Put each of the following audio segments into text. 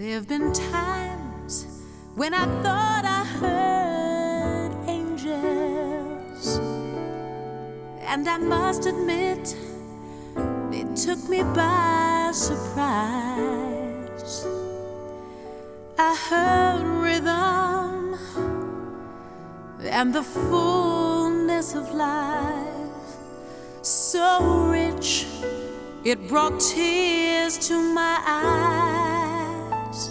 There have been times when I thought I heard angels, and I must admit, it took me by surprise. I heard rhythm and the fullness of life, so rich it brought tears to my eyes.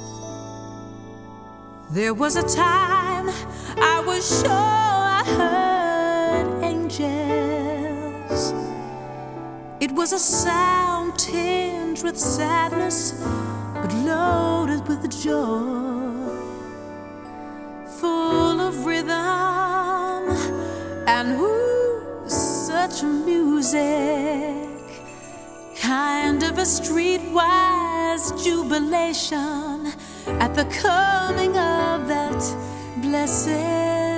There was a time I was sure I heard angels. It was a sound tinged with sadness, but loaded with joy, full of rhythm and such music, kind of a streetwise jubilation at the coming of that blessed